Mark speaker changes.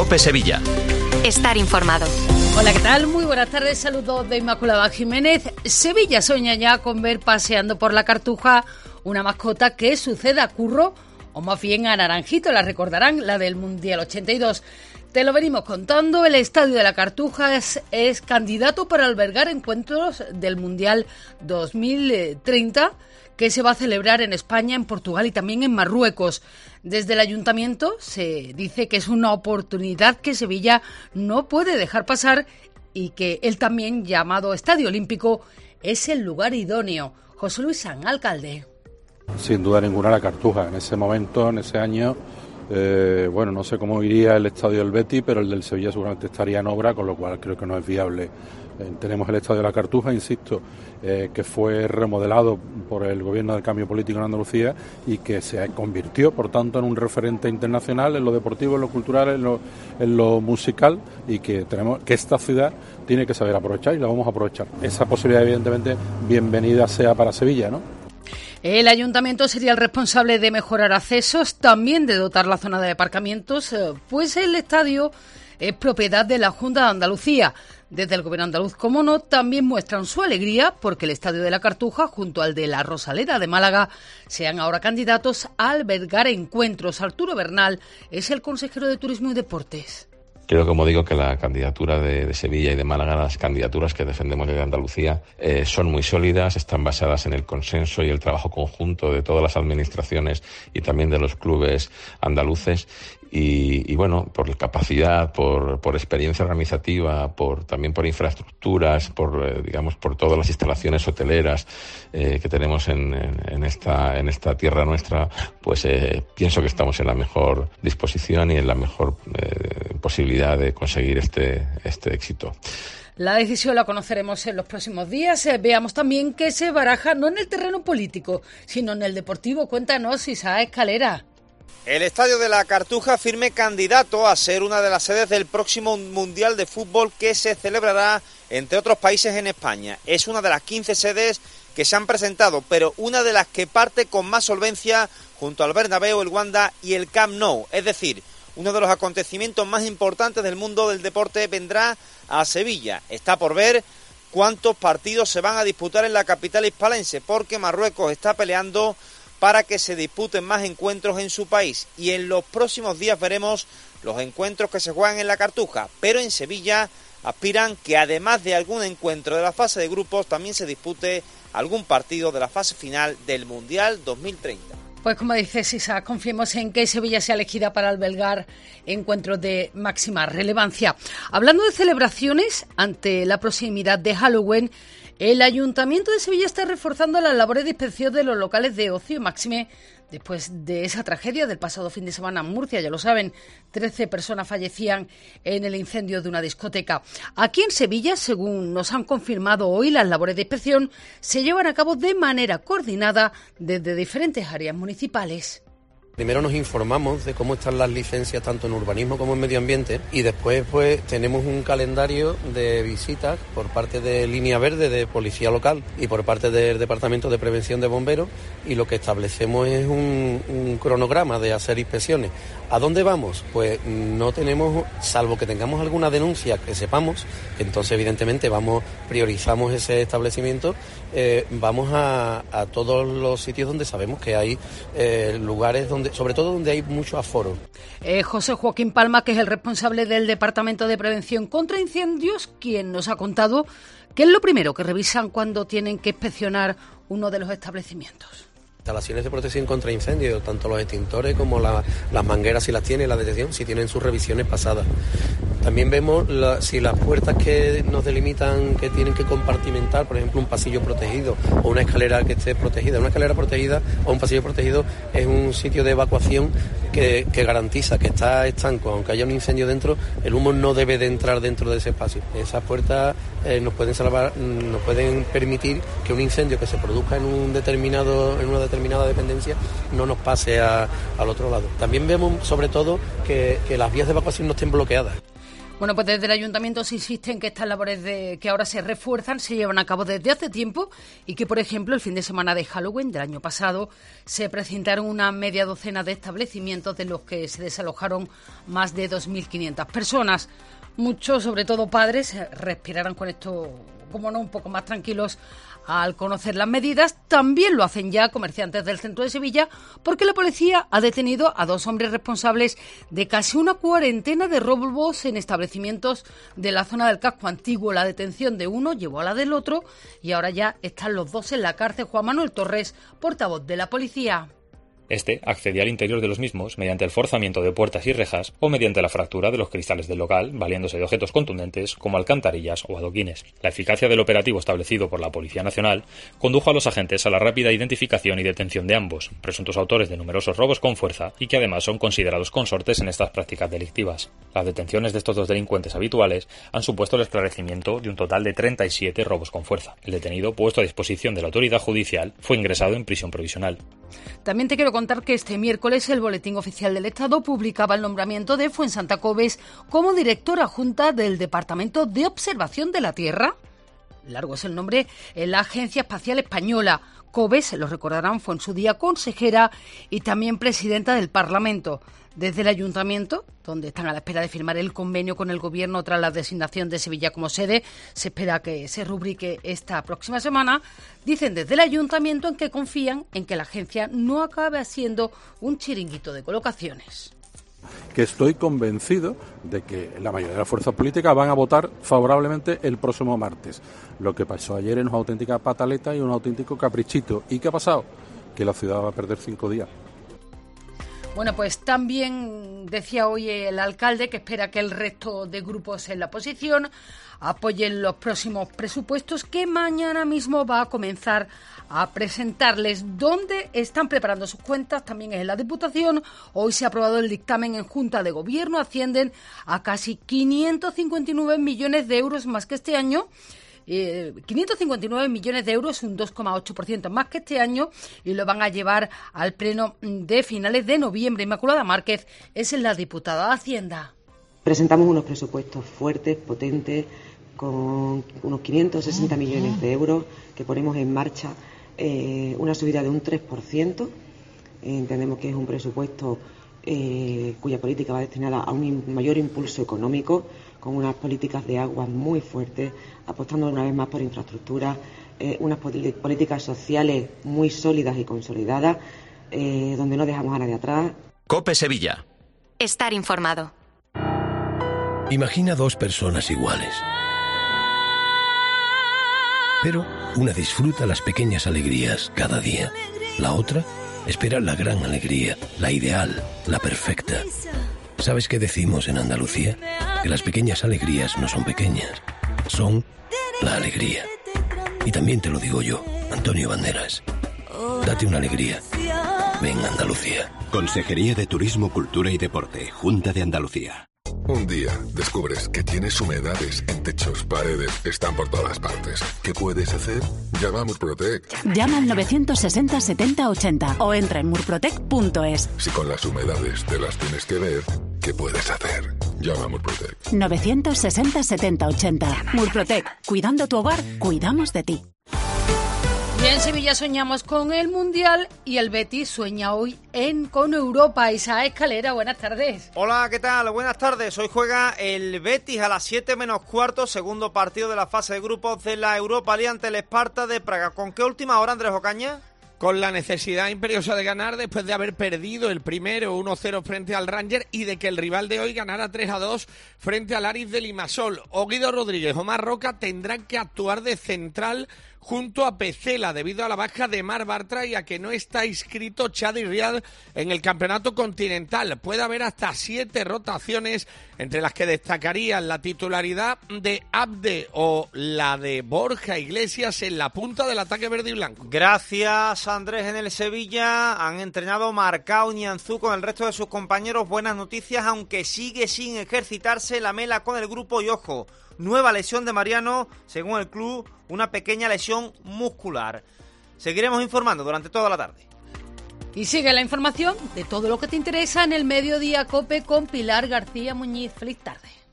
Speaker 1: COPE Sevilla.
Speaker 2: Estar informado.
Speaker 3: Hola, ¿qué tal? Muy buenas tardes, saludos de Inmaculada Jiménez. Sevilla sueña ya con ver paseando por la Cartuja una mascota que suceda a Curro, o más bien a Naranjito, la recordarán, la del Mundial 82. Te lo venimos contando, el Estadio de la Cartuja es candidato para albergar encuentros del Mundial 2030, que se va a celebrar en España, en Portugal y también en Marruecos. Desde el Ayuntamiento se dice que es una oportunidad que Sevilla no puede dejar pasar y que el también llamado Estadio Olímpico es el lugar idóneo. José Luis San, alcalde.
Speaker 4: Sin duda ninguna la Cartuja. En ese momento, en ese año, no sé cómo iría el estadio del Betis, pero el del Sevilla seguramente estaría en obra, con lo cual creo que no es viable. Tenemos el estadio de la Cartuja, insisto, que fue remodelado por el gobierno del cambio político en Andalucía y que se convirtió, por tanto, en un referente internacional en lo deportivo, en lo cultural, en lo musical, y que esta ciudad tiene que saber aprovechar y la vamos a aprovechar. Esa posibilidad, evidentemente, bienvenida sea para Sevilla, ¿no?
Speaker 3: El ayuntamiento sería el responsable de mejorar accesos, también de dotar la zona de aparcamientos, pues el estadio es propiedad de la Junta de Andalucía. Desde el gobierno andaluz, como no, también muestran su alegría porque el Estadio de la Cartuja, junto al de la Rosaleda de Málaga, sean ahora candidatos a albergar encuentros. Arturo Bernal es el consejero de Turismo y Deportes.
Speaker 5: Creo, como digo, que la candidatura de Sevilla y de Málaga, las candidaturas que defendemos desde Andalucía, son muy sólidas, están basadas en el consenso y el trabajo conjunto de todas las administraciones y también de los clubes andaluces. Y bueno, por capacidad, por experiencia organizativa, también por infraestructuras, por todas las instalaciones hoteleras que tenemos en esta tierra nuestra, pues pienso que estamos en la mejor disposición y en la mejor posibilidad de conseguir este éxito.
Speaker 3: La decisión la conoceremos en los próximos días. Veamos también que se baraja no en el terreno político, sino en el deportivo. Cuéntanos, Isaac Escalera.
Speaker 6: El Estadio de la Cartuja firme candidato a ser una de las sedes del próximo Mundial de Fútbol que se celebrará, entre otros países, en España. Es una de las 15 sedes que se han presentado, pero una de las que parte con más solvencia junto al Bernabéu, el Wanda y el Camp Nou. Es decir, uno de los acontecimientos más importantes del mundo del deporte vendrá a Sevilla. Está por ver cuántos partidos se van a disputar en la capital hispalense, porque Marruecos está peleando para que se disputen más encuentros en su país, y en los próximos días veremos los encuentros que se juegan en la Cartuja, pero en Sevilla aspiran que además de algún encuentro de la fase de grupos también se dispute algún partido de la fase final del Mundial 2030.
Speaker 3: Pues como dices, Isa, confiemos en que Sevilla sea elegida para albergar encuentros de máxima relevancia. Hablando de celebraciones, ante la proximidad de Halloween, el Ayuntamiento de Sevilla está reforzando las labores de inspección de los locales de ocio, máxime después de esa tragedia del pasado fin de semana en Murcia. Ya lo saben, 13 personas fallecían en el incendio de una discoteca. Aquí en Sevilla, según nos han confirmado hoy, las labores de inspección se llevan a cabo de manera coordinada desde diferentes áreas municipales.
Speaker 7: Primero nos informamos de cómo están las licencias tanto en urbanismo como en medio ambiente, y después pues tenemos un calendario de visitas por parte de Línea Verde de Policía Local y por parte del Departamento de Prevención de Bomberos, y lo que establecemos es un cronograma de hacer inspecciones. ¿A dónde vamos? Pues no tenemos, salvo que tengamos alguna denuncia que sepamos, entonces evidentemente priorizamos ese establecimiento, vamos a todos los sitios donde sabemos que hay lugares sobre todo donde hay mucho aforo.
Speaker 3: José Joaquín Palma, que es el responsable del Departamento de Prevención contra Incendios, quien nos ha contado qué es lo primero que revisan cuando tienen que inspeccionar uno de los establecimientos.
Speaker 7: Instalaciones de protección contra incendios, tanto los extintores como las mangueras, si las tiene, la detección, si tienen sus revisiones pasadas. También vemos si las puertas que nos delimitan que tienen que compartimentar, por ejemplo, un pasillo protegido o una escalera que esté protegida. Una escalera protegida o un pasillo protegido es un sitio de evacuación que garantiza que está estanco. Aunque haya un incendio dentro, el humo no debe de entrar dentro de ese espacio. Esas puertas nos pueden salvar, nos pueden permitir que un incendio que se produzca en una determinada dependencia no nos pase al otro lado. También vemos sobre todo que las vías de evacuación no estén bloqueadas.
Speaker 3: Bueno, pues desde el Ayuntamiento se insiste en que estas labores que ahora se refuerzan se llevan a cabo desde hace tiempo y que, por ejemplo, el fin de semana de Halloween del año pasado se precintaron una media docena de establecimientos de los que se desalojaron más de 2.500 personas. Muchos, sobre todo padres, respirarán con esto, como no, un poco más tranquilos al conocer las medidas. También lo hacen ya comerciantes del centro de Sevilla, porque la policía ha detenido a 2 hombres responsables de casi una cuarentena de robos en establecimientos de la zona del casco antiguo. La detención de uno llevó a la del otro y ahora ya están los 2 en la cárcel. Juan Manuel Torres, portavoz de la policía.
Speaker 1: Este accedía al interior de los mismos mediante el forzamiento de puertas y rejas o mediante la fractura de los cristales del local, valiéndose de objetos contundentes como alcantarillas o adoquines. La eficacia del operativo establecido por la Policía Nacional condujo a los agentes a la rápida identificación y detención de ambos, presuntos autores de numerosos robos con fuerza y que además son considerados consortes en estas prácticas delictivas. Las detenciones de estos 2 delincuentes habituales han supuesto el esclarecimiento de un total de 37 robos con fuerza. El detenido, puesto a disposición de la autoridad judicial, fue ingresado en prisión provisional.
Speaker 3: También te quiero contar que este miércoles el Boletín Oficial del Estado publicaba el nombramiento de Fuensanta Coves como directora adjunta del Departamento de Observación de la Tierra. Largo es el nombre en la Agencia Espacial Española. Coves, lo recordarán, fue en su día consejera y también presidenta del Parlamento. Desde el Ayuntamiento, donde están a la espera de firmar el convenio con el Gobierno tras la designación de Sevilla como sede, se espera que se rubrique esta próxima semana. Dicen desde el Ayuntamiento en que confían en que la agencia no acabe siendo un chiringuito de colocaciones.
Speaker 4: Que estoy convencido de que la mayoría de las fuerzas políticas van a votar favorablemente el próximo martes. Lo que pasó ayer es una auténtica pataleta y un auténtico caprichito. ¿Y qué ha pasado? Que la ciudad va a perder 5 días.
Speaker 3: Bueno, pues también decía hoy el alcalde que espera que el resto de grupos en la oposición apoyen los próximos presupuestos que mañana mismo va a comenzar a presentarles. ¿Dónde están preparando sus cuentas? También es en la Diputación. Hoy se ha aprobado el dictamen en Junta de Gobierno. Ascienden a casi 559 millones de euros más que este año. 559 millones de euros, un 2,8% más que este año, y lo van a llevar al pleno de finales de noviembre. Inmaculada Márquez es la diputada de Hacienda.
Speaker 2: Presentamos unos presupuestos fuertes, potentes, con unos 560 millones de euros que ponemos en marcha, una subida de un 3%. Entendemos que es un presupuesto cuya política va destinada a un mayor impulso económico, con unas políticas de agua muy fuertes, apostando una vez más por infraestructuras, unas políticas sociales muy sólidas y consolidadas, donde no dejamos a nadie atrás.
Speaker 8: COPE Sevilla.
Speaker 9: Estar informado.
Speaker 10: Imagina 2 personas iguales. Pero una disfruta las pequeñas alegrías cada día. La otra espera la gran alegría, la ideal, la perfecta. ¿Sabes qué decimos en Andalucía? Que las pequeñas alegrías no son pequeñas, son la alegría. Y también te lo digo yo, Antonio Banderas. Date una alegría. Ven Andalucía.
Speaker 8: Consejería de Turismo, Cultura y Deporte, Junta de Andalucía.
Speaker 11: Un día descubres que tienes humedades en techos, paredes, están por todas partes. ¿Qué puedes hacer? Llama a Murprotec.
Speaker 12: Llama al 960 70 80 o entra en murprotec.es.
Speaker 11: Si con las humedades te las tienes que ver, ¿qué puedes hacer? Llama a Murprotec.
Speaker 12: 960 70 80. Murprotec. Cuidando tu hogar, cuidamos de ti.
Speaker 3: Y en Sevilla soñamos con el Mundial y el Betis sueña hoy con Europa. Isaac Escalera, buenas tardes.
Speaker 6: Hola, ¿qué tal? Buenas tardes. Hoy juega el Betis a las 7 menos cuarto, segundo partido de la fase de grupos de la Europa League ante el Sparta de Praga. ¿Con qué última hora, Andrés Ocaña?
Speaker 13: Con la necesidad imperiosa de ganar después de haber perdido el primero 1-0 frente al Ranger y de que el rival de hoy ganara 3-2 frente al Aris de Limassol. O Guido Rodríguez o Omar Roca tendrán que actuar de central junto a Pecela debido a la baja de Mar Bartra y a que no está inscrito Chadi Riad en el campeonato continental. Puede haber hasta 7 rotaciones, entre las que destacarían la titularidad de Abde o la de Borja Iglesias en la punta del ataque verde y blanco.
Speaker 6: Gracias, Andrés. En el Sevilla han entrenado Marcao y Nianzú con el resto de sus compañeros. Buenas noticias, aunque sigue sin ejercitarse Lamela con el grupo. Y ojo, nueva lesión de Mariano, según el club, una pequeña lesión muscular. Seguiremos informando durante toda la tarde.
Speaker 3: Y sigue la información de todo lo que te interesa en el Mediodía COPE con Pilar García Muñiz. Feliz tarde.